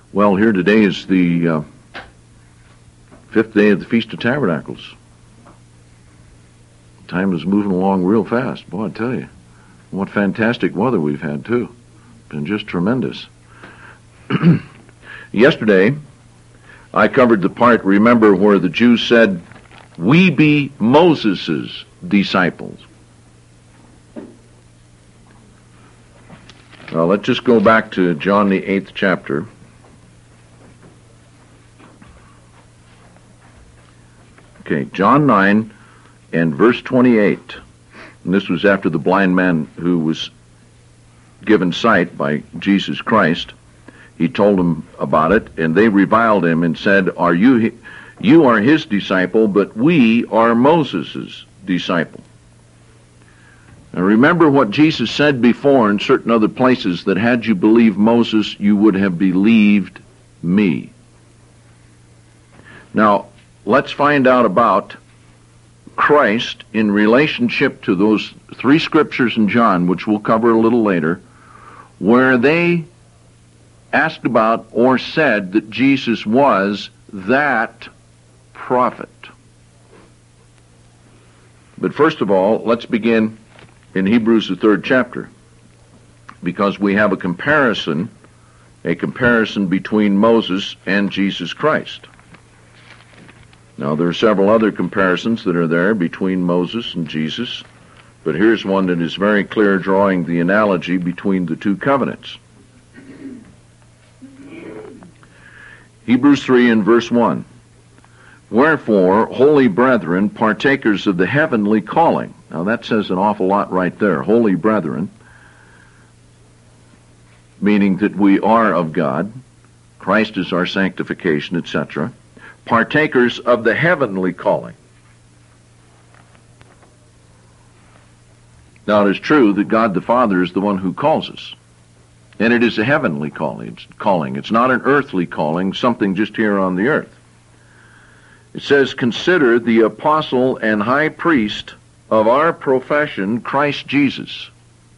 Well, here today is the fifth day of the Feast of Tabernacles. Time is moving along real fast. Boy, I tell you. What fantastic weather we've had, too. Been just tremendous. Yesterday, I covered the part, remember, where the Jews said, "We be Moses' disciples." Now, let's just go back to John the 8th chapter. Okay, John 9 and verse 28. And this was after the blind man who was given sight by Jesus Christ. He told them about it, and they reviled him and said, You are his disciple, but we are Moses' disciple. Now remember what Jesus said before in certain other places, that had you believed Moses, you would have believed me. Now, let's find out about Christ in relationship to those three scriptures in John, which we'll cover a little later, where they asked about or said that Jesus was that prophet. But first of all, let's begin in Hebrews the 3rd chapter, because we have a comparison between Moses and Jesus Christ. Now, there are several other comparisons that are there between Moses and Jesus, but here's one that is very clear, drawing the analogy between the two covenants. Hebrews 3 and verse 1. Wherefore, holy brethren, partakers of the heavenly calling. Now, that says an awful lot right there. Holy brethren, meaning that we are of God. Christ is our sanctification, etc. Partakers of the heavenly calling. Now, it is true that God the Father is the one who calls us. And it is a heavenly calling. It's not an earthly calling, something just here on the earth. It says, consider the apostle and high priest of our profession, Christ Jesus.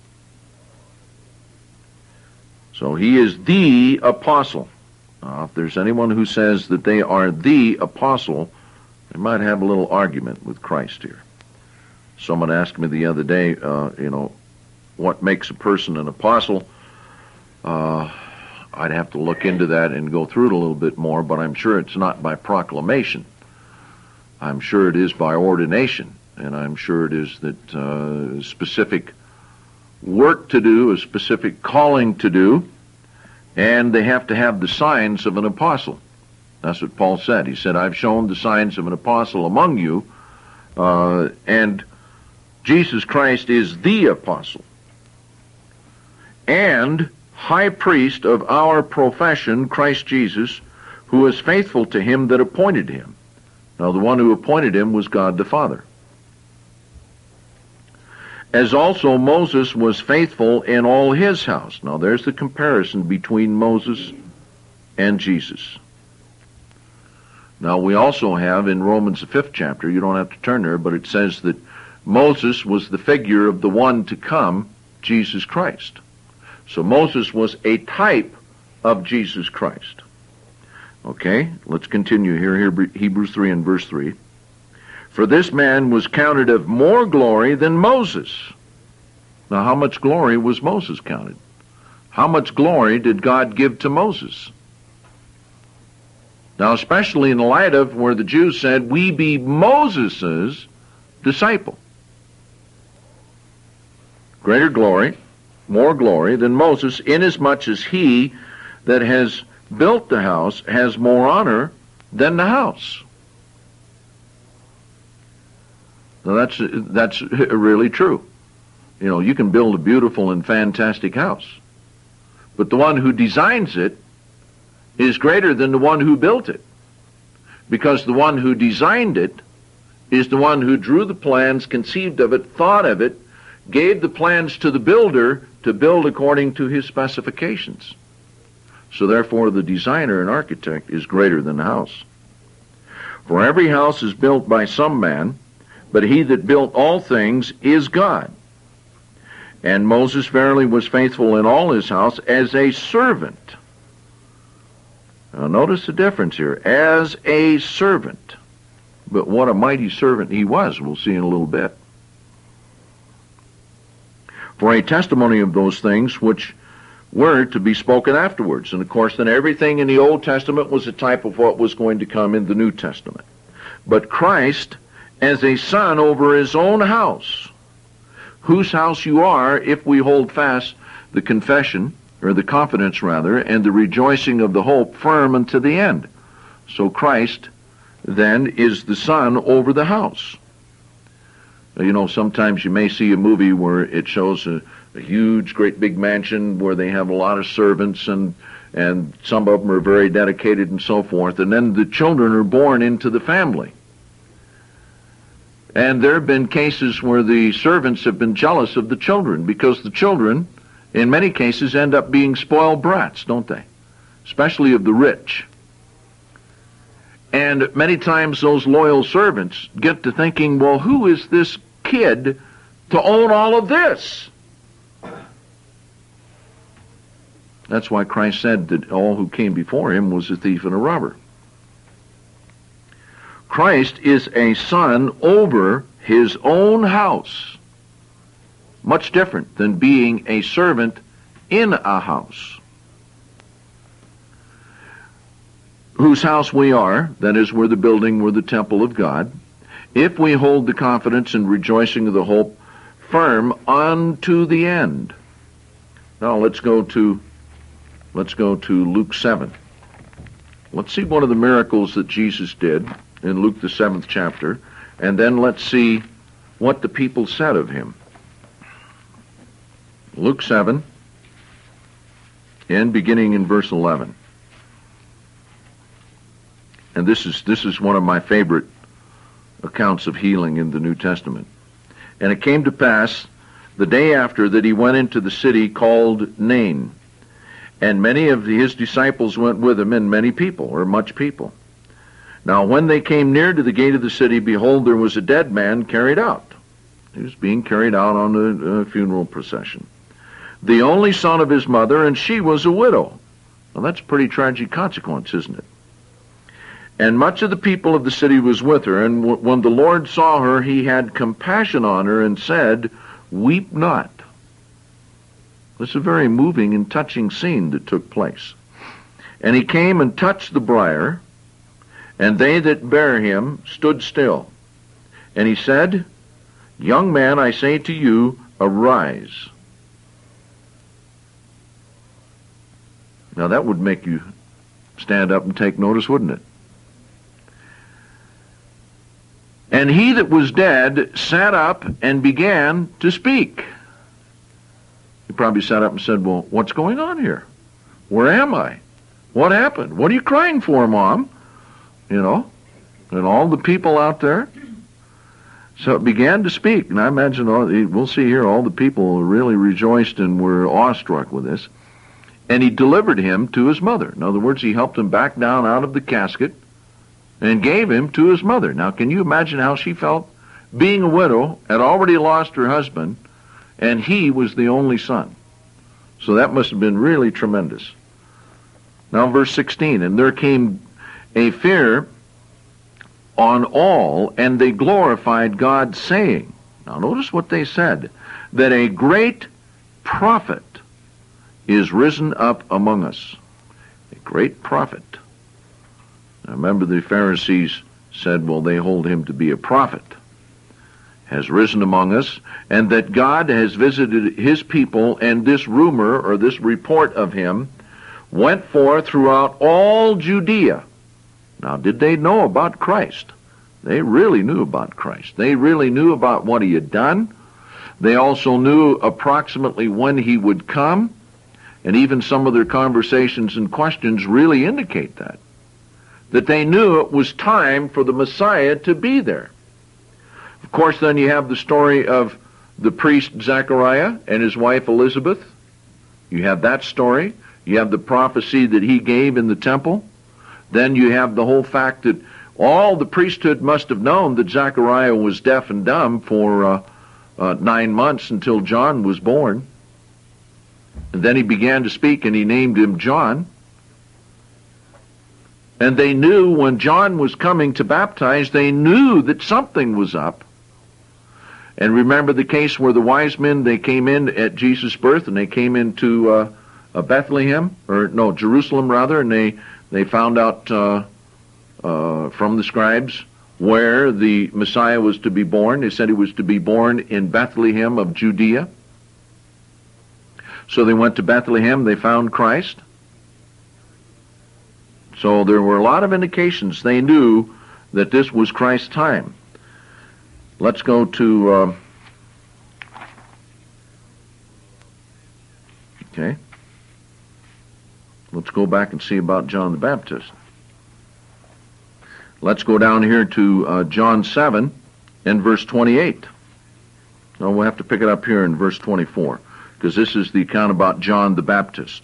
So he is the apostle. Now, if there's anyone who says that they are the apostle, they might have a little argument with Christ here. Someone asked me the other day, what makes a person an apostle? I'd have to look into that and go through it a little bit more, but I'm sure it's not by proclamation. I'm sure it is by ordination, and I'm sure it is that specific work to do, a specific calling to do, and they have to have the signs of an apostle. That's what Paul said. He said, I've shown the signs of an apostle among you, and Jesus Christ is the apostle and high priest of our profession, Christ Jesus, who is faithful to him that appointed him. Now, the one who appointed him was God the Father. As also Moses was faithful in all his house. Now, there's the comparison between Moses and Jesus. Now, we also have in Romans the 5th chapter, you don't have to turn there, but it says that Moses was the figure of the one to come, Jesus Christ. So Moses was a type of Jesus Christ. Okay, let's continue here, Hebrews 3 and verse 3. For this man was counted of more glory than Moses. Now, how much glory was Moses counted? How much glory did God give to Moses? Now, especially in the light of where the Jews said, we be Moses' disciple. Greater glory, more glory than Moses, inasmuch as he that has built the house has more honor than the house. Now that's really true. You know, you can build a beautiful and fantastic house, but the one who designs it is greater than the one who built it, because the one who designed it is the one who drew the plans, conceived of it, thought of it, gave the plans to the builder to build according to his specifications. So therefore the designer and architect is greater than the house. For every house is built by some man, but he that built all things is God. And Moses verily was faithful in all his house as a servant Now notice the difference here. As a servant. But what a mighty servant he was, we'll see in a little bit. For a testimony of those things which were to be spoken afterwards. And of course, then everything in the Old Testament was a type of what was going to come in the New Testament. But Christ, as a son over his own house, whose house you are, if we hold fast the confession, or the confidence rather, and the rejoicing of the hope firm unto the end. So Christ, then, is the son over the house. You know, sometimes you may see a movie where it shows a huge, great big mansion where they have a lot of servants and some of them are very dedicated and so forth, and then the children are born into the family. And there have been cases where the servants have been jealous of the children because the children, in many cases, end up being spoiled brats, don't they? Especially of the rich. And many times those loyal servants get to thinking, well, who is this kid to own all of this? That's why Christ said that all who came before him was a thief and a robber. Christ is a son over his own house. Much different than being a servant in a house. Whose house we are, that is, we're the building, we're the temple of God, if we hold the confidence and rejoicing of the hope firm unto the end. Now let's go to Luke 7. Let's see one of the miracles that Jesus did in Luke the 7th chapter, and then let's see what the people said of him. Luke 7, and beginning in verse 11. And this is one of my favorite accounts of healing in the New Testament. And it came to pass the day after that he went into the city called Nain, and many of his disciples went with him, and many people, or much people. Now when they came near to the gate of the city, behold, there was a dead man carried out. He was being carried out on a funeral procession. The only son of his mother, and she was a widow. Well, that's a pretty tragic consequence, isn't it? And much of the people of the city was with her, and when the Lord saw her, he had compassion on her and said, Weep not. This is a very moving and touching scene that took place. And he came and touched the briar, and they that bare him stood still. And he said, Young man, I say to you, arise. Now that would make you stand up and take notice, wouldn't it? And he that was dead sat up and began to speak. He probably sat up and said, well, what's going on here? Where am I? What happened? What are you crying for, Mom? You know, and all the people out there. So it began to speak, and I imagine we'll see here all the people really rejoiced and were awestruck with this. And he delivered him to his mother. In other words, he helped him back down out of the casket and gave him to his mother. Now, can you imagine how she felt? Being a widow, had already lost her husband, and he was the only son. So that must have been really tremendous. Now, verse 16, and there came a fear on all, and they glorified God, saying, now notice what they said, that a great prophet is risen up among us. A great prophet. Now remember, the Pharisees said, well, they hold him to be a prophet. Has risen among us, and that God has visited his people, and this rumor, or this report of him, went forth throughout all Judea. Now, did they know about Christ? They really knew about Christ. They really knew about what he had done. They also knew approximately when he would come, and even some of their conversations and questions really indicate that they knew it was time for the Messiah to be there. Of course, then you have the story of the priest Zechariah and his wife Elizabeth. You have that story. You have the prophecy that he gave in the temple. Then you have the whole fact that all the priesthood must have known that Zechariah was deaf and dumb for 9 months until John was born. And then he began to speak, and he named him John. And they knew when John was coming to baptize, they knew that something was up. And remember the case where the wise men, they came in at Jesus' birth, and they came into Bethlehem, or no, Jerusalem rather, and they found out from the scribes where the Messiah was to be born. They said he was to be born in Bethlehem of Judea. So they went to Bethlehem, they found Christ. So there were a lot of indications. They knew that this was Christ's time. Let's go to, let's go back and see about John the Baptist. Let's go down here to John 7 and verse 28. No, we'll have to pick it up here in verse 24, because this is the account about John the Baptist.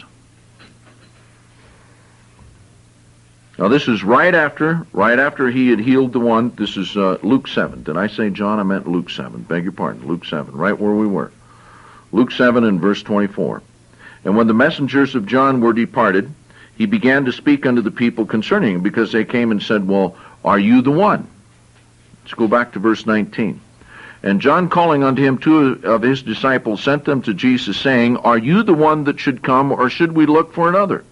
Now this is right after he had healed the one. This is Luke 7. Did I say John? I meant Luke 7. Beg your pardon. Luke 7, right where we were. Luke 7 and verse 24. And when the messengers of John were departed, he began to speak unto the people concerning him, because they came and said, well, are you the one? Let's go back to verse 19. And John, calling unto him 2 of his disciples, sent them to Jesus, saying, are you the one that should come, or should we look for another?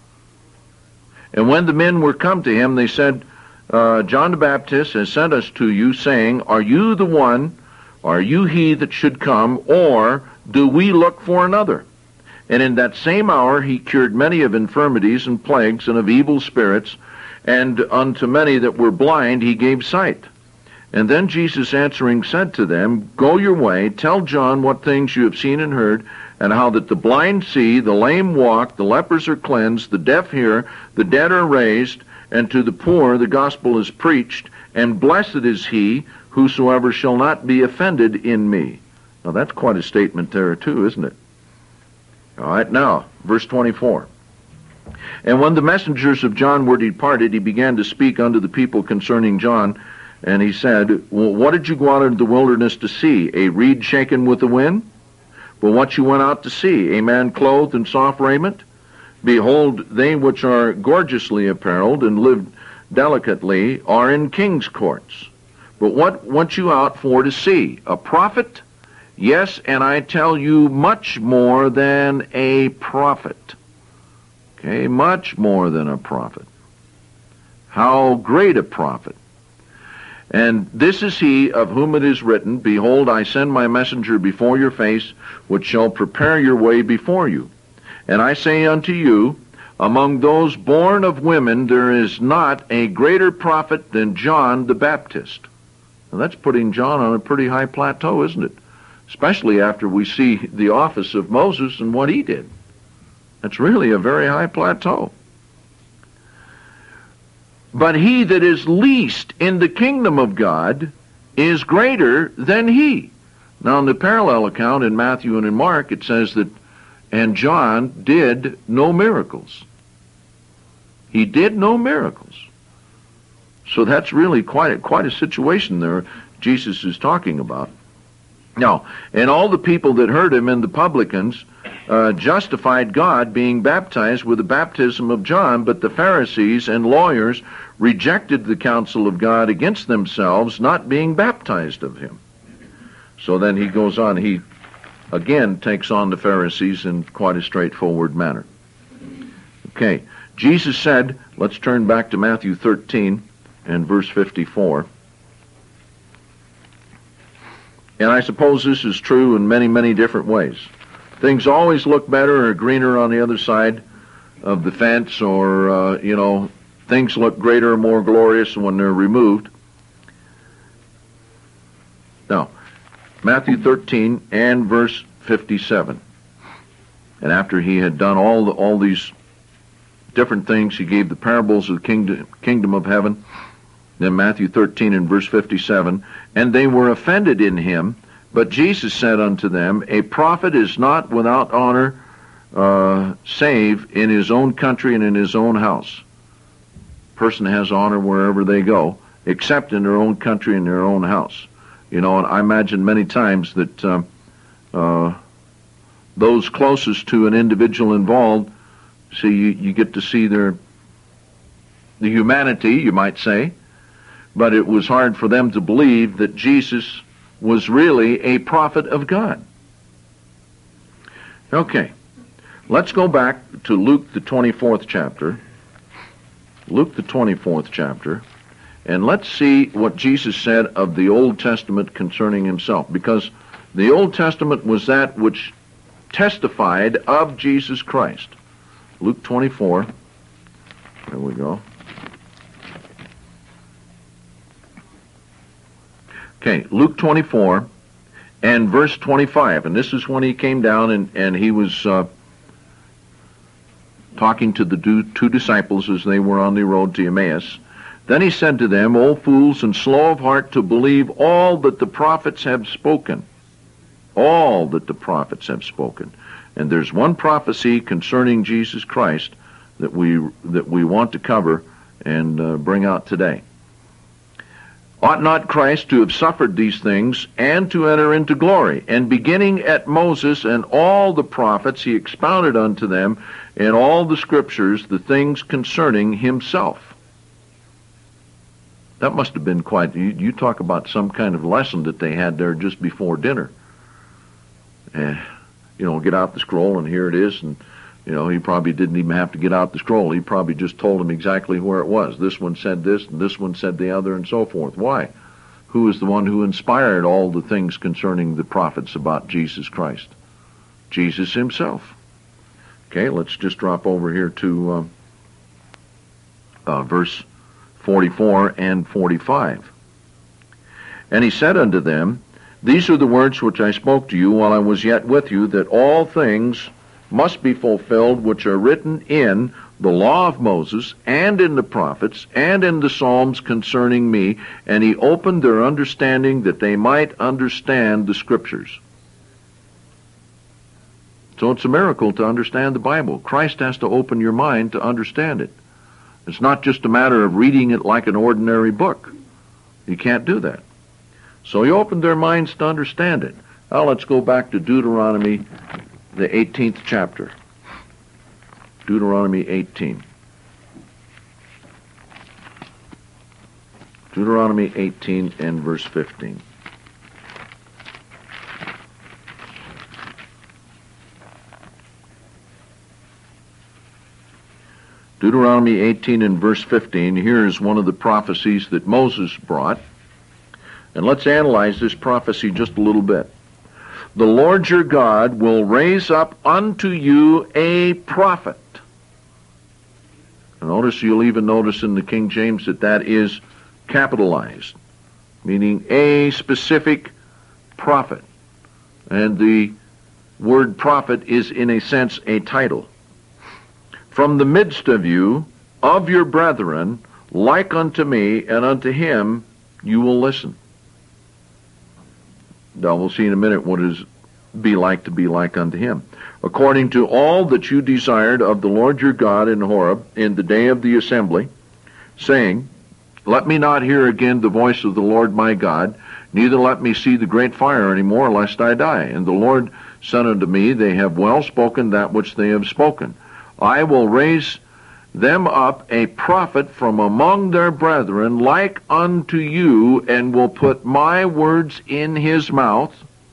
And when the men were come to him, they said, John the Baptist has sent us to you, saying, are you the one, are you he that should come, or do we look for another? And in that same hour he cured many of infirmities and plagues and of evil spirits, and unto many that were blind he gave sight. And then Jesus answering said to them, go your way, tell John what things you have seen and heard, and how that the blind see, the lame walk, the lepers are cleansed, the deaf hear, the dead are raised, and to the poor the gospel is preached, and blessed is he whosoever shall not be offended in me. Now that's quite a statement there too, isn't it? All right, now, verse 24. And when the messengers of John were departed, he began to speak unto the people concerning John, and he said, well, what did you go out into the wilderness to see? A reed shaken with the wind? But what you went out to see, a man clothed in soft raiment? Behold, they which are gorgeously apparelled and live delicately are in king's courts. But what went you out for to see? A prophet? Yes, and I tell you, much more than a prophet. Okay, much more than a prophet. How great a prophet. And this is he of whom it is written, behold, I send my messenger before your face, which shall prepare your way before you. And I say unto you, among those born of women there is not a greater prophet than John the Baptist. Now that's putting John on a pretty high plateau, isn't it? Especially after we see the office of Moses and what he did. That's really a very high plateau. But he that is least in the kingdom of God is greater than he. Now in the parallel account in Matthew and in Mark, it says that, and John did no miracles. He did no miracles. So that's really quite a situation there Jesus is talking about. Now, and all the people that heard him and the publicans justified God being baptized with the baptism of John, but the Pharisees and lawyers rejected the counsel of God against themselves, not being baptized of him. So then he goes on, he again takes on the Pharisees in quite a straightforward manner. Okay, Jesus said, let's turn back to Matthew 13 and verse 54. And I suppose this is true in many, many different ways. Things always look better or greener on the other side of the fence, or, things look greater or more glorious when they're removed. Now, Matthew 13 and verse 57. And after he had done all these different things, he gave the parables of the kingdom of heaven. Then Matthew 13 and verse 57, and they were offended in him, but Jesus said unto them, a prophet is not without honor, save in his own country and in his own house. Person has honor wherever they go, except in their own country and their own house. And I imagine many times that those closest to an individual involved, see, you get to see their the humanity, you might say, but it was hard for them to believe that Jesus was really a prophet of God. Okay, let's go back to Luke the 24th chapter. Luke the 24th chapter, and let's see what Jesus said of the Old Testament concerning himself, because the Old Testament was that which testified of Jesus Christ. Luke 24, there we go. Okay, Luke 24 and verse 25, and this is when he came down and he was talking to the two disciples as they were on the road to Emmaus. Then he said to them, O fools and slow of heart to believe all that the prophets have spoken. All that the prophets have spoken. And there's one prophecy concerning Jesus Christ that we want to cover and bring out today. Ought not Christ to have suffered these things and to enter into glory? And beginning at Moses and all the prophets, he expounded unto them in all the scriptures the things concerning himself. That must have been quite, you talk about some kind of lesson that they had there just before dinner. Get out the scroll and here it is, and he probably didn't even have to get out the scroll. He probably just told them exactly where it was. This one said this, and this one said the other, and so forth. Why? Who is the one who inspired all the things concerning the prophets about Jesus Christ? Jesus himself. Okay, let's just drop over here to verse 44 and 45. And he said unto them, These are the words which I spoke to you while I was yet with you, that all things must be fulfilled which are written in the law of Moses, and in the prophets, and in the Psalms concerning me. And he opened their understanding that they might understand the Scriptures. So it's a miracle to understand the Bible. Christ has to open your mind to understand it. It's not just a matter of reading it like an ordinary book. You can't do that. So he opened their minds to understand it. Now let's go back to Deuteronomy, the 18th chapter. Deuteronomy 18. Deuteronomy 18 and verse 15. Deuteronomy 18 and verse 15, here is one of the prophecies that Moses brought. And let's analyze this prophecy just a little bit. The Lord your God will raise up unto you a prophet. Notice, you'll even notice in the King James that is capitalized, meaning a specific prophet. And the word prophet is in a sense a title. From the midst of you, of your brethren, like unto me, and unto him you will listen. Now we'll see in a minute what it is be like to be like unto him. According to all that you desired of the Lord your God in Horeb in the day of the assembly, saying, Let me not hear again the voice of the Lord my God, neither let me see the great fire any more, lest I die. And the Lord said unto me, They have well spoken that which they have spoken. I will raise them up a prophet from among their brethren, like unto you, and will put my words in his mouth,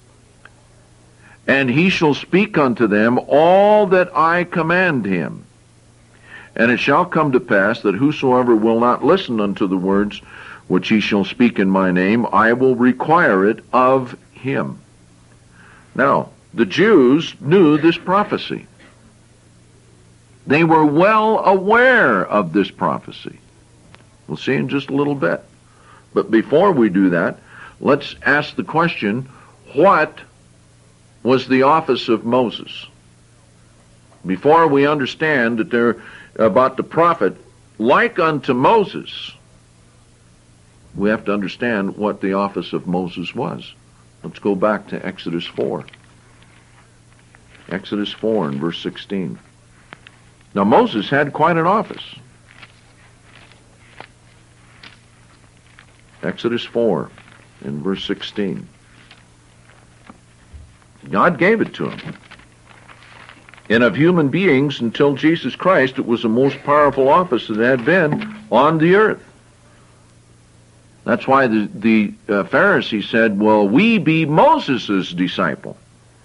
and he shall speak unto them all that I command him. And it shall come to pass that whosoever will not listen unto the words which he shall speak in my name, I will require it of him. Now, the Jews knew this prophecy. They were well aware of this prophecy. We'll see in just a little bit. But before we do that, let's ask the question, what was the office of Moses? Before we understand that they're about the prophet, like unto Moses, we have to understand what the office of Moses was. Let's go back to Exodus 4. Exodus 4 and verse 16. Now Moses had quite an office. Exodus 4 and verse 16. God gave it to him. And of human beings, until Jesus Christ, it was the most powerful office that had been on the earth. That's why the Pharisee said, well, we be Moses' disciple.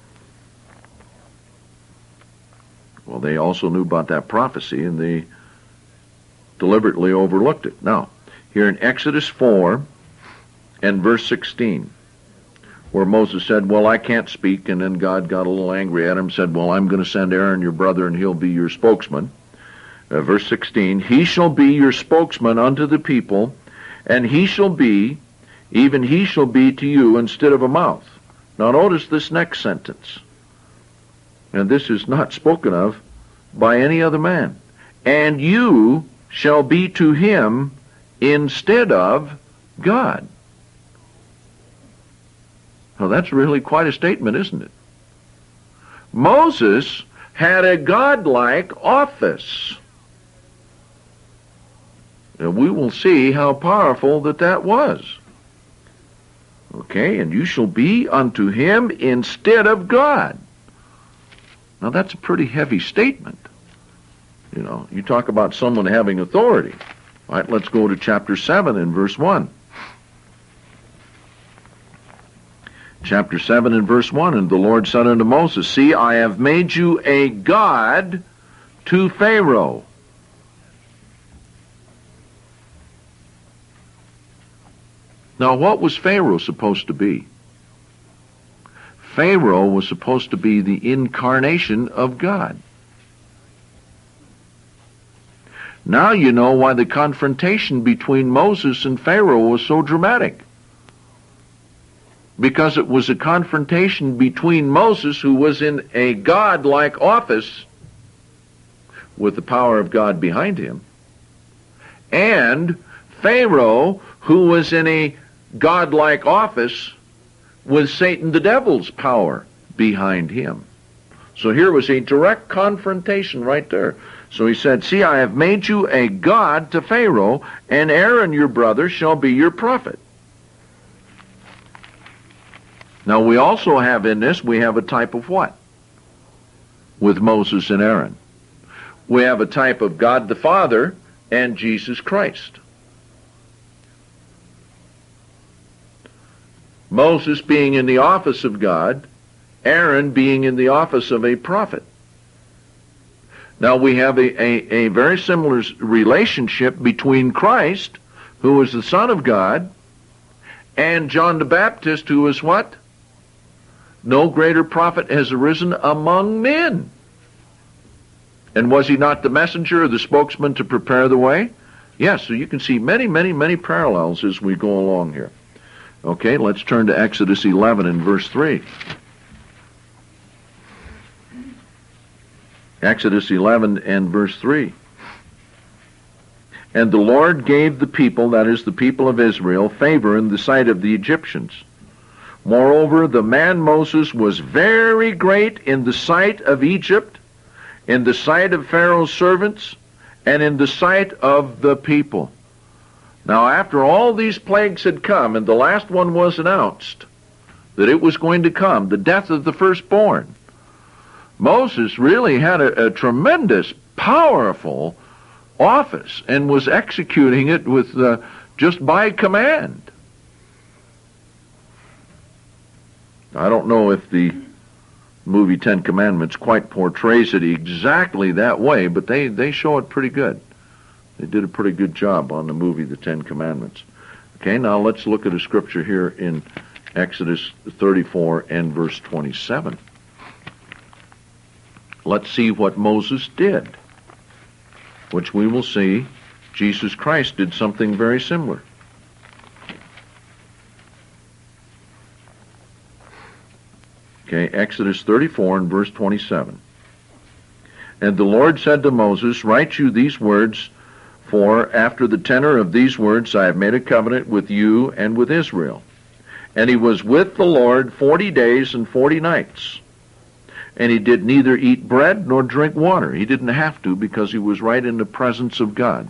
Well, they also knew about that prophecy, and they deliberately overlooked it. Now, here in Exodus 4 and verse 16, where Moses said, well, I can't speak, and then God got a little angry at him and said, well, I'm going to send Aaron, your brother, and he'll be your spokesman. Verse 16, he shall be your spokesman unto the people, and he shall be, even he shall be to you instead of a mouth. Now notice this next sentence. And this is not spoken of by any other man. And you shall be to him instead of God. Now that's really quite a statement, isn't it? Moses had a godlike office. And we will see how powerful that was. Okay, and you shall be unto him instead of God. Now that's a pretty heavy statement. You know, you talk about someone having authority. All right, let's go to chapter 7 and verse 1. Chapter 7 and verse 1, and the Lord said unto Moses, see, I have made you a god to Pharaoh. Now, what was Pharaoh supposed to be? Pharaoh was supposed to be the incarnation of God. Now you know why the confrontation between Moses and Pharaoh was so dramatic. Because it was a confrontation between Moses, who was in a God-like office with the power of God behind him, and Pharaoh, who was in a God-like office with Satan the devil's power behind him. So here was a direct confrontation right there. So he said, see, I have made you a god to Pharaoh, and Aaron your brother shall be your prophet. Now we also have in this, we have a type of what? With Moses and Aaron. We have a type of God the Father and Jesus Christ. Moses being in the office of God, Aaron being in the office of a prophet. Now we have a very similar relationship between Christ, who is the Son of God, and John the Baptist, who is what? No greater prophet has arisen among men. And was he not the messenger or the spokesman to prepare the way? Yes, so you can see many, many, many parallels as we go along here. Okay, let's turn to Exodus 11 and verse 3. Exodus 11 and verse 3. And the Lord gave the people, that is the people of Israel, favor in the sight of the Egyptians. Moreover, the man Moses was very great in the sight of Egypt, in the sight of Pharaoh's servants, and in the sight of the people. Now, after all these plagues had come, and the last one was announced, that it was going to come, the death of the firstborn, Moses really had a tremendous, powerful office, and was executing it with just by command. I don't know if the movie Ten Commandments quite portrays it exactly that way, but they show it pretty good. They did a pretty good job on the movie The Ten Commandments. Okay, now let's look at a scripture here in Exodus 34 and verse 27. Let's see what Moses did, which we will see Jesus Christ did something very similar. Okay, Exodus 34 and verse 27. And the Lord said to Moses, write you these words, for after the tenor of these words I have made a covenant with you and with Israel. And he was with the Lord 40 days and 40 nights. And he did neither eat bread nor drink water. He didn't have to, because he was right in the presence of God.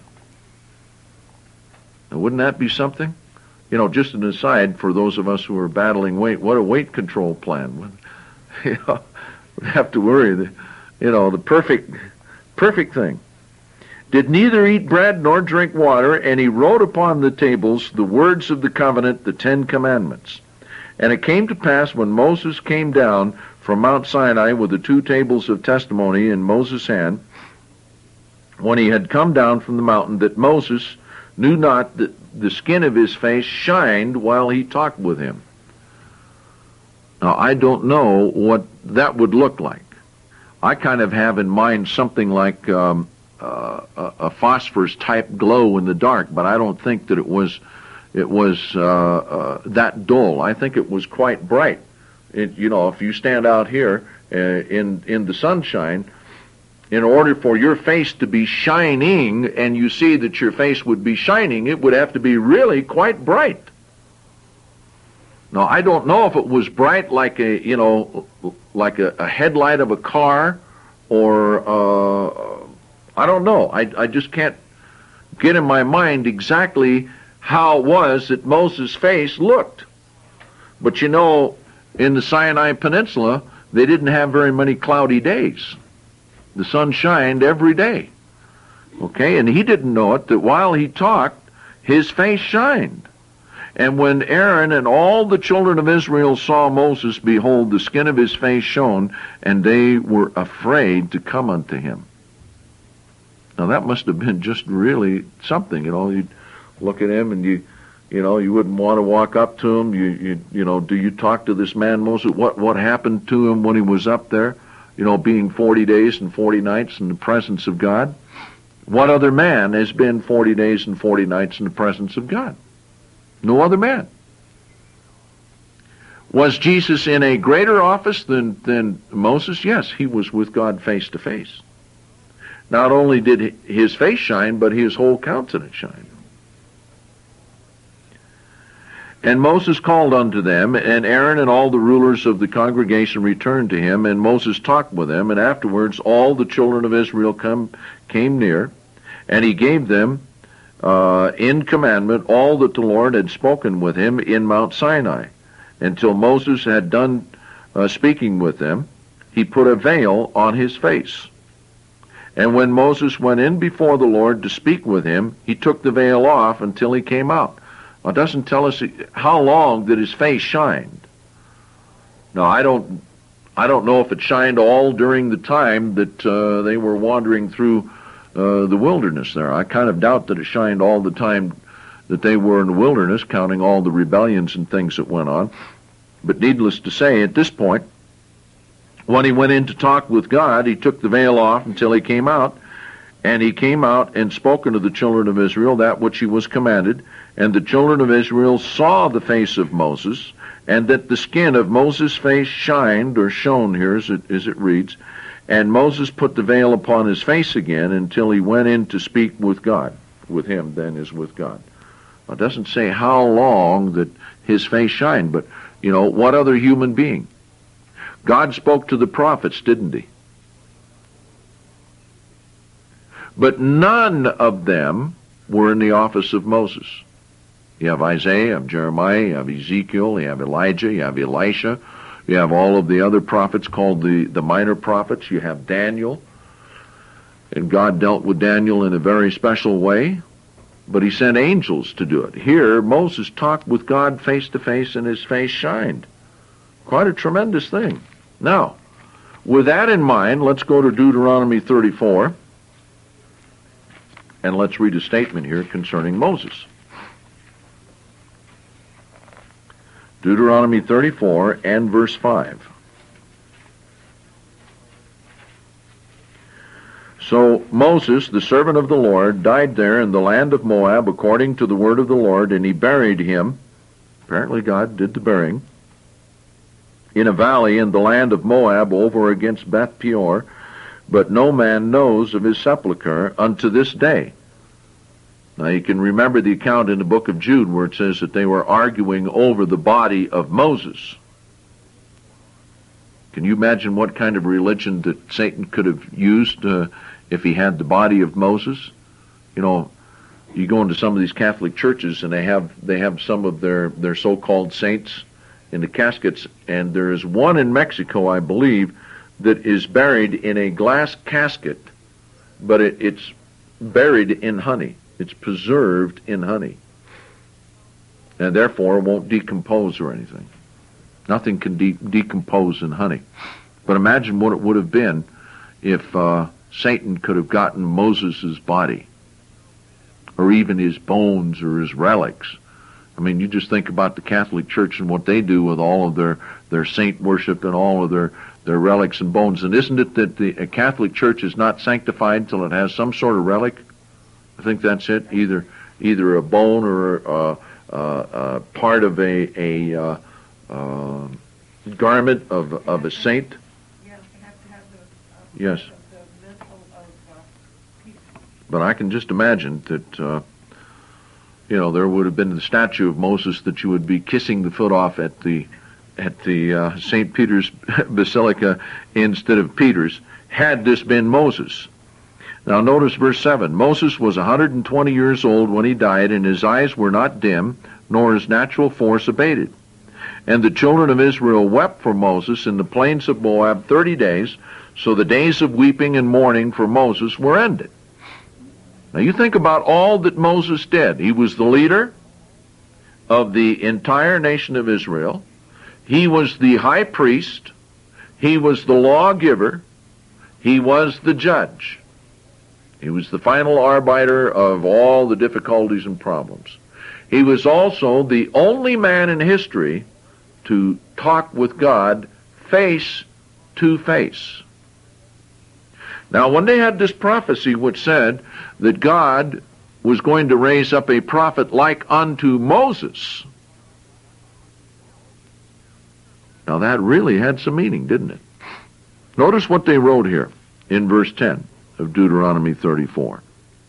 Now, wouldn't that be something? You know, just an aside for those of us who are battling weight, what a weight control plan. You know, we have to worry The perfect thing. Did neither eat bread nor drink water, and he wrote upon the tables the words of the covenant, the 10 Commandments. And it came to pass when Moses came down from Mount Sinai with the 2 tables of testimony in Moses' hand, when he had come down from the mountain, that Moses knew not that the skin of his face shined while he talked with him. Now, I don't know what that would look like. I kind of have in mind something like a phosphorus type glow in the dark, but I don't think that it was that dull. I think it was quite bright. If you stand out here in the sunshine, in order for your face to be shining, and you see that your face would be shining, it would have to be really quite bright. Now, I don't know if it was bright like a headlight of a car, or I don't know. I just can't get in my mind exactly how it was that Moses' face looked. But in the Sinai Peninsula, they didn't have very many cloudy days. The sun shined every day. Okay, and he didn't know it, that while he talked, his face shined. And when Aaron and all the children of Israel saw Moses, behold, the skin of his face shone, and they were afraid to come unto him. Now that must have been just really something, You'd look at him and you wouldn't want to walk up to him. Do you talk to this man Moses? What happened to him when he was up there? Being 40 days and 40 nights in the presence of God. What other man has been 40 days and 40 nights in the presence of God? No other man. Was Jesus in a greater office than Moses? Yes, he was with God face to face. Not only did his face shine, but his whole countenance shine. And Moses called unto them, and Aaron and all the rulers of the congregation returned to him, and Moses talked with them, and afterwards all the children of Israel came near, and he gave them in commandment all that the Lord had spoken with him in Mount Sinai. Until Moses had done speaking with them, he put a veil on his face. And when Moses went in before the Lord to speak with him, he took the veil off until he came out. Well, it doesn't tell us how long that his face shined. Now, I don't know if it shined all during the time that they were wandering through the wilderness there. I kind of doubt that it shined all the time that they were in the wilderness, counting all the rebellions and things that went on. But needless to say, at this point, when he went in to talk with God, he took the veil off until he came out. And he came out and spoke unto the children of Israel that which he was commanded. And the children of Israel saw the face of Moses, and that the skin of Moses' face shined, or shone here as it reads. And Moses put the veil upon his face again until he went in to speak with God. With him, then, is with God. Well, it doesn't say how long that his face shined, but, what other human being? God spoke to the prophets, didn't he? But none of them were in the office of Moses. You have Isaiah, you have Jeremiah, you have Ezekiel, you have Elijah, you have Elisha, you have all of the other prophets called the minor prophets, you have Daniel, and God dealt with Daniel in a very special way, but he sent angels to do it. Here, Moses talked with God face to face, and his face shined. Quite a tremendous thing. Now, with that in mind, let's go to Deuteronomy 34, and let's read a statement here concerning Moses. Deuteronomy 34 and verse 5. So Moses, the servant of the Lord, died there in the land of Moab according to the word of the Lord, and he buried him. Apparently God did the burying. In a valley in the land of Moab over against Beth Peor, but no man knows of his sepulchre unto this day. Now you can remember the account in the book of Jude where it says that they were arguing over the body of Moses. Can you imagine what kind of religion that Satan could have used if he had the body of Moses? You go into some of these Catholic churches and they have some of their so-called saints in the caskets, and there is one in Mexico, I believe, that is buried in a glass casket, but it's buried in honey. It's preserved in honey. And therefore won't decompose or anything. Nothing can decompose in honey. But imagine what it would have been if Satan could have gotten Moses' body, or even his bones or his relics. I mean, you just think about the Catholic Church and what they do with all of their saint worship and all of their relics and bones. And isn't it that the Catholic Church is not sanctified until it has some sort of relic? I think that's it. Either a bone or part of a garment of a saint. Yes, you have to have the yes. The mental of people. But I can just imagine that there would have been the statue of Moses that you would be kissing the foot off at the St. Peter's Basilica instead of Peter's, had this been Moses. Now notice verse 7. Moses was 120 years old when he died, and his eyes were not dim, nor his natural force abated. And the children of Israel wept for Moses in the plains of Moab 30 days, so the days of weeping and mourning for Moses were ended. Now you think about all that Moses did. He was the leader of the entire nation of Israel. He was the high priest. He was the lawgiver. He was the judge. He was the final arbiter of all the difficulties and problems. He was also the only man in history to talk with God face to face. Now, when they had this prophecy which said that God was going to raise up a prophet like unto Moses, now that really had some meaning, didn't it? Notice what they wrote here in verse 10 of Deuteronomy 34.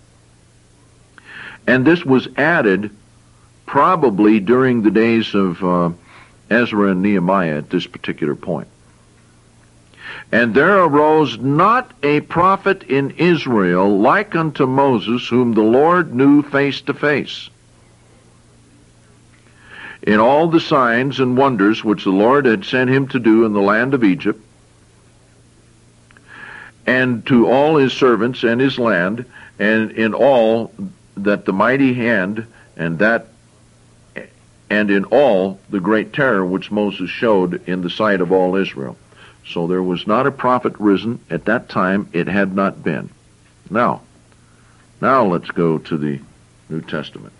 And this was added probably during the days of Ezra and Nehemiah at this particular point. And there arose not a prophet in Israel like unto Moses, whom the Lord knew face to face. In all the signs and wonders which the Lord had sent him to do in the land of Egypt, and to all his servants and his land, and in all that the mighty hand, and in all the great terror which Moses showed in the sight of all Israel. So there was not a prophet risen at that time. It had not been. Now let's go to the New Testament.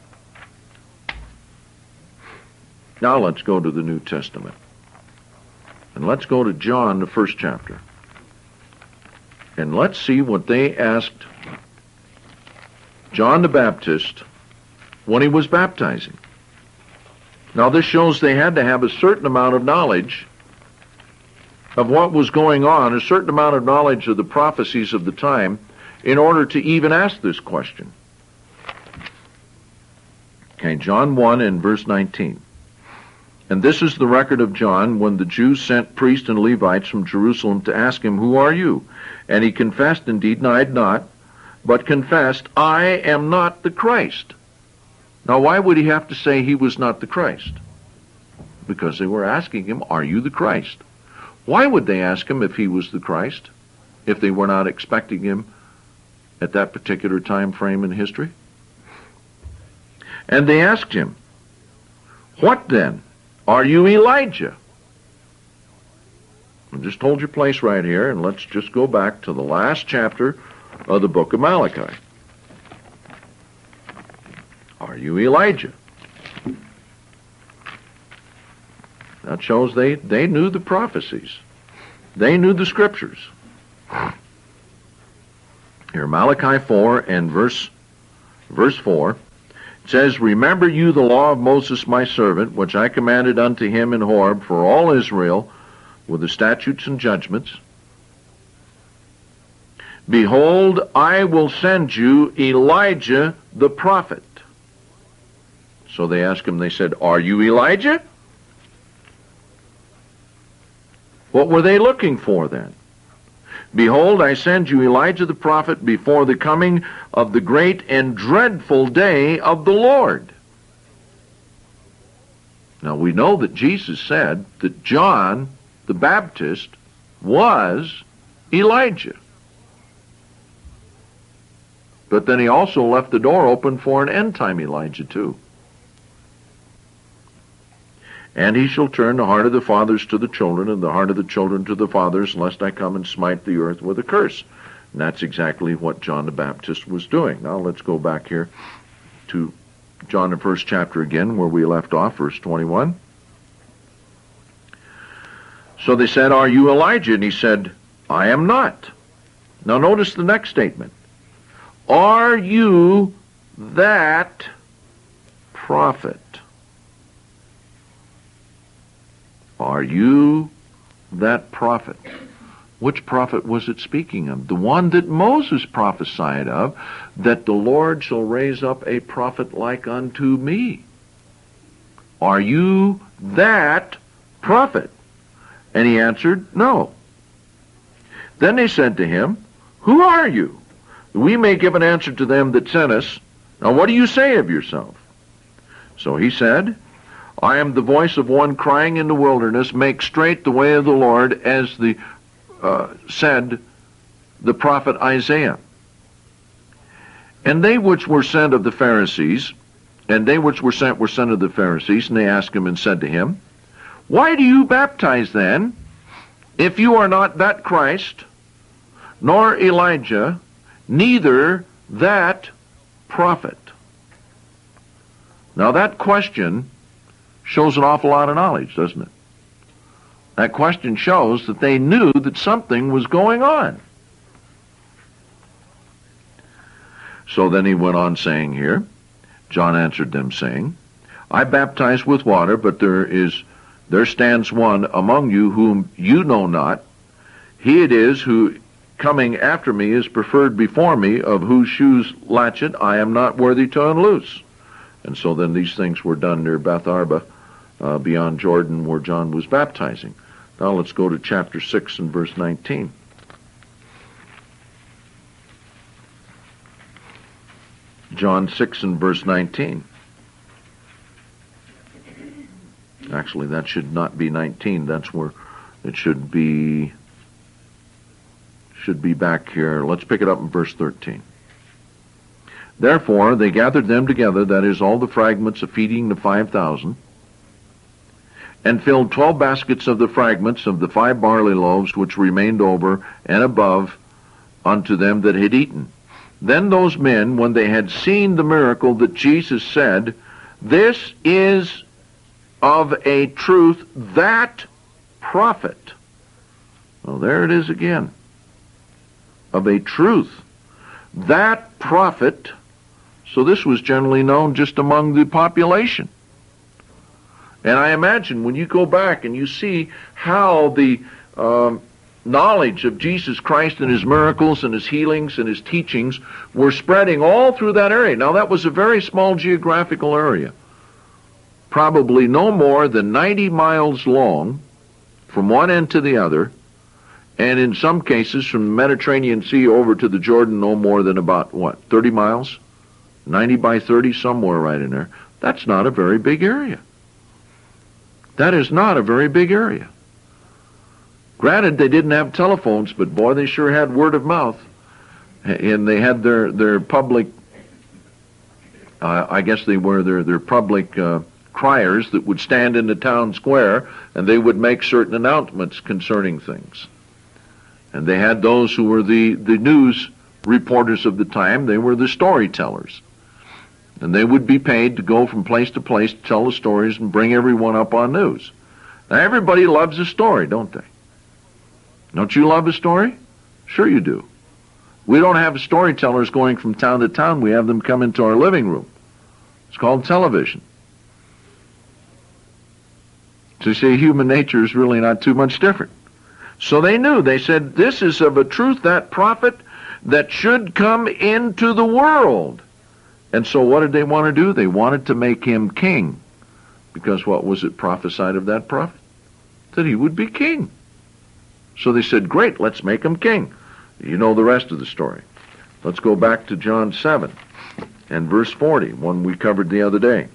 Now let's go to the New Testament. And let's go to John, the first chapter. And let's see what they asked John the Baptist when he was baptizing. Now this shows they had to have a certain amount of knowledge of what was going on, a certain amount of knowledge of the prophecies of the time, in order to even ask this question. Okay, John 1 and verse 19. And this is the record of John when the Jews sent priests and Levites from Jerusalem to ask him, Who are you? And he confessed and denied not, but confessed, I am not the Christ. Now why would he have to say he was not the Christ? Because they were asking him, Are you the Christ? Why would they ask him if he was the Christ, if they were not expecting him at that particular time frame in history? And they asked him, What then? Are you Elijah? I just hold your place right here, and let's just go back to the last chapter of the book of Malachi. Are you Elijah? That shows they knew the prophecies. They knew the scriptures. Here, Malachi 4 and verse 4, it says, Remember you the law of Moses my servant, which I commanded unto him in Horeb for all Israel, with the statutes and judgments. Behold, I will send you Elijah the prophet. So they asked him, they said, Are you Elijah? What were they looking for then? Behold, I send you Elijah the prophet before the coming of the great and dreadful day of the Lord. Now we know that Jesus said that John the Baptist was Elijah. But then he also left the door open for an end-time Elijah too. And he shall turn the heart of the fathers to the children, and the heart of the children to the fathers, lest I come and smite the earth with a curse. And that's exactly what John the Baptist was doing. Now let's go back here to John the first chapter again, where we left off, verse 21. So they said, "Are you Elijah?" And he said, "I am not." Now notice the next statement. "Are you that prophet?" Are you that prophet? Which prophet was it speaking of? The one that Moses prophesied of, that the Lord shall raise up a prophet like unto me. Are you that prophet? And he answered, "No." Then they said to him, "Who are you? We may give an answer to them that sent us. Now what do you say of yourself?" So he said, "I am the voice of one crying in the wilderness, make straight the way of the Lord, as said the prophet Isaiah." And they which were sent of the Pharisees, and they which were sent of the Pharisees, and they asked him and said to him, "Why do you baptize then, if you are not that Christ, nor Elijah, neither that prophet?" Now that question shows an awful lot of knowledge, doesn't it? That question shows that they knew that something was going on. So then he went on saying here, John answered them saying, "I baptize with water, but there stands one among you whom you know not. He it is who coming after me is preferred before me, of whose shoes latchet I am not worthy to unloose." And so then these things were done near Beth Arba, beyond Jordan, where John was baptizing. Now let's go to chapter 6 and verse 19. John 6 and verse 19. Actually, that should not be 19. That's where it should be back here. Let's pick it up in verse 13. "Therefore they gathered them together," that is, all the fragments of feeding the 5,000, "and filled 12 baskets of the fragments of the 5 barley loaves which remained over and above unto them that had eaten. Then those men, when they had seen the miracle that Jesus said, This is of a truth that prophet." Well, there it is again. Of a truth that prophet. So this was generally known just among the population. And I imagine when you go back and you see how the knowledge of Jesus Christ and his miracles and his healings and his teachings were spreading all through that area. Now that was a very small geographical area, probably no more than 90 miles long from one end to the other, and in some cases from the Mediterranean Sea over to the Jordan no more than about, 30 miles? 90 by 30, somewhere right in there. That's not a very big area. That is not a very big area. Granted, they didn't have telephones, but boy, they sure had word of mouth. And they had their public, I guess they were their public criers that would stand in the town square, and they would make certain announcements concerning things. And they had those who were the news reporters of the time. They were the storytellers. And they would be paid to go from place to place to tell the stories and bring everyone up on news. Now, everybody loves a story, don't they? Don't you love a story? Sure you do. We don't have storytellers going from town to town. We have them come into our living room. It's called television. So you see, human nature is really not too much different. So they knew. They said, "This is of a truth that prophet that should come into the world." And so what did they want to do? They wanted to make him king. Because what was it prophesied of that prophet? That he would be king. So they said, "Great, let's make him king." You know the rest of the story. Let's go back to John 7 and verse 40, one we covered the other day.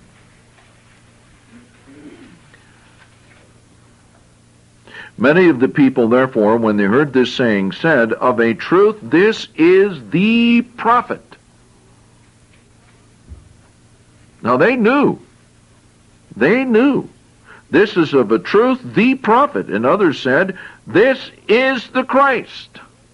Many of the people, therefore, when they heard this saying, said, Of a truth, this is the prophet. Now they knew. They knew. This is of a truth the prophet. And others said, This is the Christ.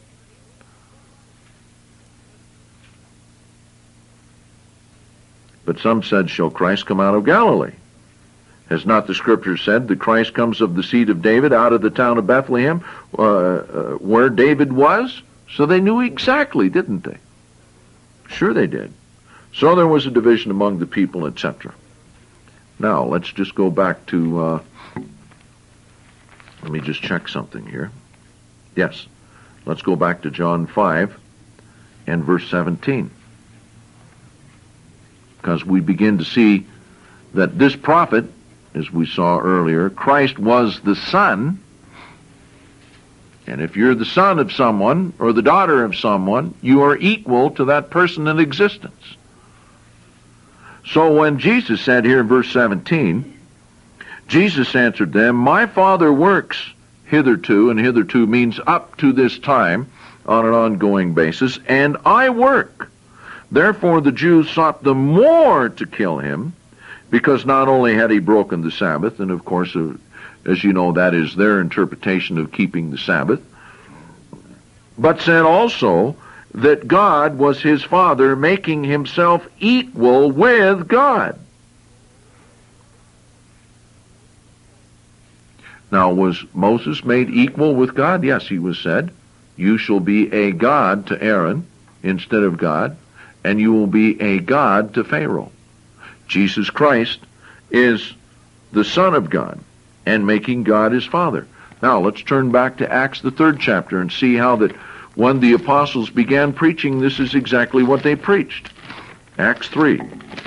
But some said, Shall Christ come out of Galilee? Has not the Scripture said, The Christ comes of the seed of David, out of the town of Bethlehem, where David was? So they knew exactly, didn't they? Sure they did. So there was a division among the people, etc. Now, let's just go back to, let me just check something here. Yes, let's go back to John 5 and verse 17. Because we begin to see that this prophet, as we saw earlier, Christ was the Son. And if you're the son of someone or the daughter of someone, you are equal to that person in existence. So when Jesus said here in verse 17, Jesus answered them, My Father works hitherto, and hitherto means up to this time on an ongoing basis, and I work. Therefore the Jews sought the more to kill him, because not only had he broken the Sabbath, and of course, as you know, that is their interpretation of keeping the Sabbath, but said also that God was his Father, making himself equal with God. Now, was Moses made equal with God? Yes, he was said, You shall be a God to Aaron instead of God, and you will be a God to Pharaoh. Jesus Christ is the Son of God, and making God his Father. Now, let's turn back to Acts, the 3rd chapter, and see how that when the apostles began preaching, this is exactly what they preached. Acts 3.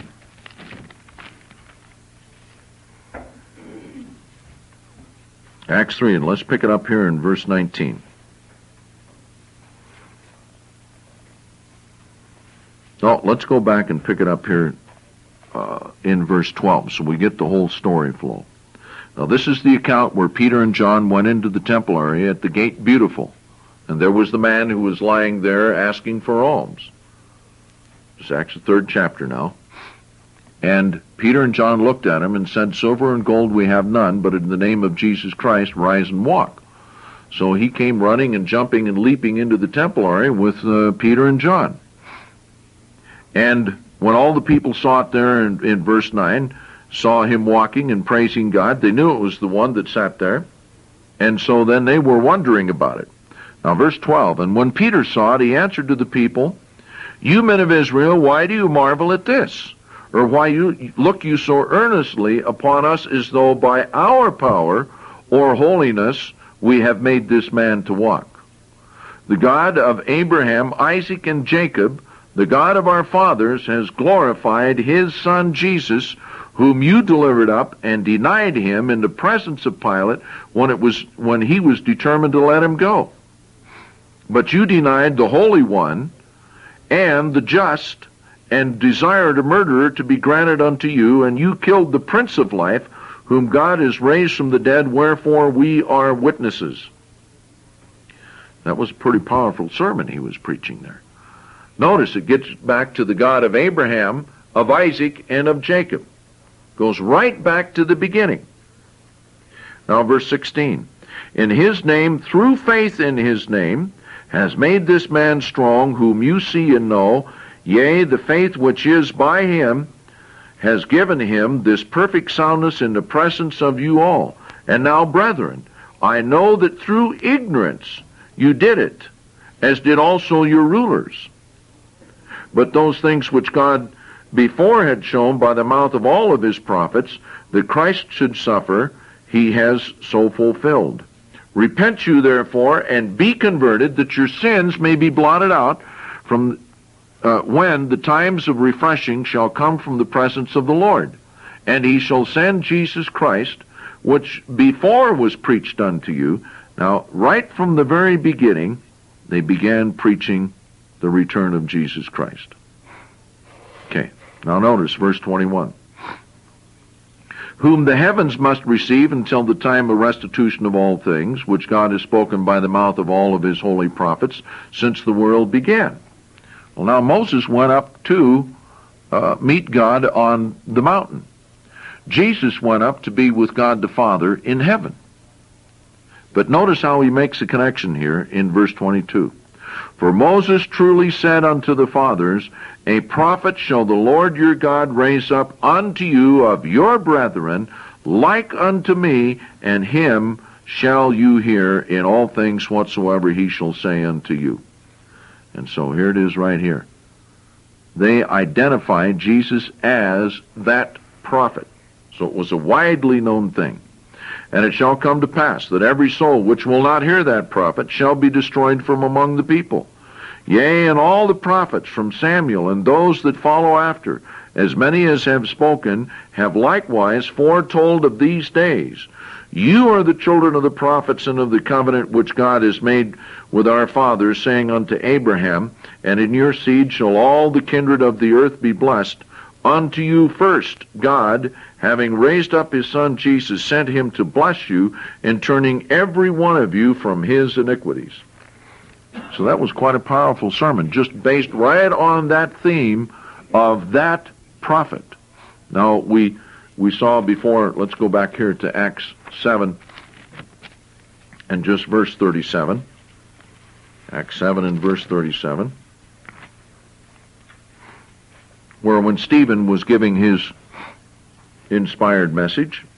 Acts 3, and let's pick it up here in verse 19. Oh, let's go back and pick it up here in verse 12, so we get the whole story flow. Now, this is the account where Peter and John went into the temple area at the gate Beautiful, and there was the man who was lying there asking for alms. It's Acts the 3rd chapter now. And Peter and John looked at him and said, Silver and gold we have none, but in the name of Jesus Christ, rise and walk. So he came running and jumping and leaping into the temple area with Peter and John. And when all the people saw it there in verse 9, saw him walking and praising God, they knew it was the one that sat there. And so then they were wondering about it. Now verse 12, And when Peter saw it, he answered to the people, You men of Israel, why do you marvel at this? Or why look you so earnestly upon us as though by our power or holiness we have made this man to walk? The God of Abraham, Isaac, and Jacob, the God of our fathers, has glorified his Son Jesus, whom you delivered up and denied him in the presence of Pilate when he was determined to let him go. But you denied the Holy One and the just, and desired a murderer to be granted unto you, and you killed the Prince of Life, whom God has raised from the dead, wherefore we are witnesses. That was a pretty powerful sermon he was preaching there. Notice it gets back to the God of Abraham, of Isaac, and of Jacob. Goes right back to the beginning. Now verse 16. In his name, through faith in his name, has made this man strong, whom you see and know, yea, the faith which is by him has given him this perfect soundness in the presence of you all. And now, brethren, I know that through ignorance you did it, as did also your rulers. But those things which God before had shown by the mouth of all of his prophets, that Christ should suffer, he has so fulfilled. Repent you therefore, and be converted, that your sins may be blotted out from when the times of refreshing shall come from the presence of the Lord. And he shall send Jesus Christ, which before was preached unto you. Now, right from the very beginning, they began preaching the return of Jesus Christ. Okay, now notice verse 21. whom the heavens must receive until the time of restitution of all things, which God has spoken by the mouth of all of his holy prophets since the world began. Well, now Moses went up to meet God on the mountain. Jesus went up to be with God the Father in heaven. But notice how he makes a connection here in verse 22. For Moses truly said unto the fathers, a prophet shall the Lord your God raise up unto you of your brethren, like unto me, and him shall you hear in all things whatsoever he shall say unto you. And so here it is right here. They identified Jesus as that prophet. So it was a widely known thing. And it shall come to pass that every soul which will not hear that prophet shall be destroyed from among the people. Yea, and all the prophets from Samuel and those that follow after, as many as have spoken, have likewise foretold of these days. You are the children of the prophets and of the covenant which God has made with our fathers, saying unto Abraham, and in your seed shall all the kindred of the earth be blessed. Unto you first, God, having raised up his Son Jesus, sent him to bless you, in turning every one of you from his iniquities. So that was quite a powerful sermon, just based right on that theme of that prophet. Now, we saw before, let's go back here to Acts 7 and just verse 37. Acts 7 and verse 37. Where when Stephen was giving his inspired message,